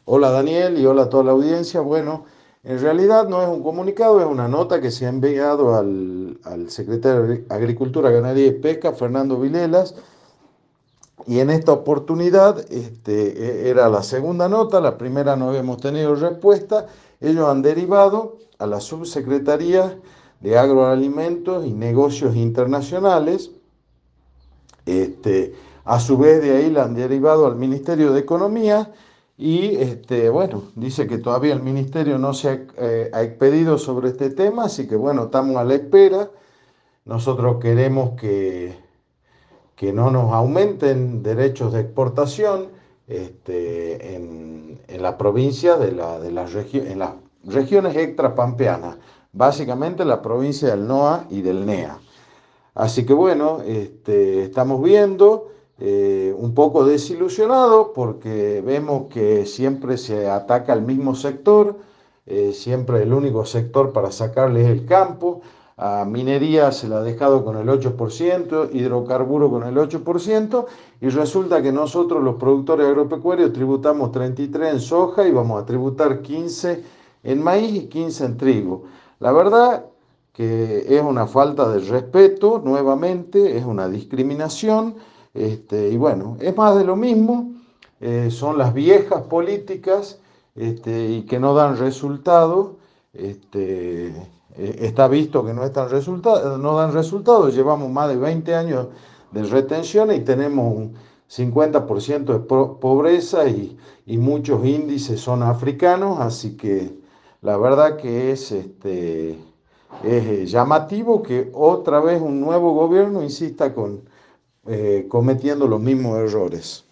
Hola Daniel y hola a toda la audiencia. Bueno, en realidad no es un comunicado, es una nota que se ha enviado al secretario de Agricultura, Ganadería y Pesca, Fernando Vilelas, y en esta oportunidad era la segunda nota, la primera no habíamos tenido respuesta. Ellos han derivado a la Subsecretaría de Agroalimentos y Negocios Internacionales. A su vez de ahí la han derivado al Ministerio de Economía y bueno, dice que todavía el ministerio no se ha expedido sobre este tema, así que bueno, estamos a la espera. Nosotros queremos que no nos aumenten derechos de exportación en la provincia en las regiones extrapampeanas, básicamente la provincia del NOA y del NEA. Así que bueno, estamos viendo un poco desilusionados porque vemos que siempre se ataca al mismo sector, siempre el único sector para sacarle es el campo. A minería se la ha dejado con el 8%, hidrocarburo con el 8%, y resulta que nosotros los productores agropecuarios tributamos 33 en soja y vamos a tributar 15 en maíz y 15 en trigo. La verdad que es una falta de respeto, nuevamente, es una discriminación, y bueno, es más de lo mismo, son las viejas políticas y que no dan resultado. este, Está visto que no dan resultados, llevamos más de 20 años de retención y tenemos un 50% de pobreza y muchos índices son africanos, así que la verdad que es llamativo que otra vez un nuevo gobierno insista cometiendo los mismos errores.